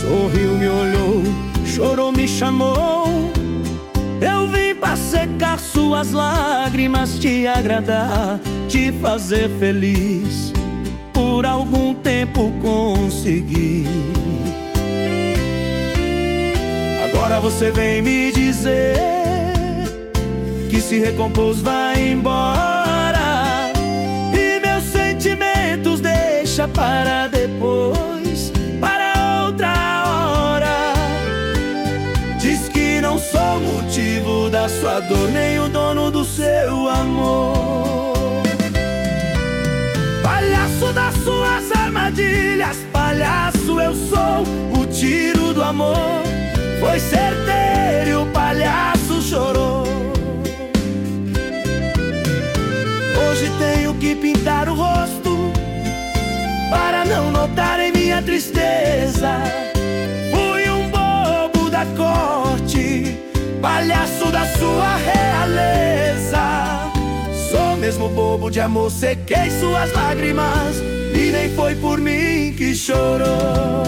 Sorriu, me olhou, chorou, me chamou. Eu vim pra secar suas lágrimas, te agradar, te fazer feliz. Por algum tempo consegui. Agora você vem me dizer que se recompôs, vai embora, e meus sentimentos deixa para depois, para outra hora. Diz que não sou motivo da sua dor, nem o dono do seu amor. Palhaço das suas armadilhas, palhaço eu sou, o tiro do amor foi certeiro e o palhaço chorou. Hoje tenho que pintar o rosto para não notarem minha tristeza. Fui um bobo da corte, palhaço da sua realeza. Sou mesmo bobo de amor, sequei suas lágrimas, e nem foi por mim que chorou.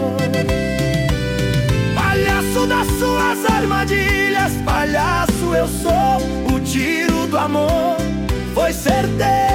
Palhaço das suas armadilhas, palhaço eu sou, o tiro do amor foi certeiro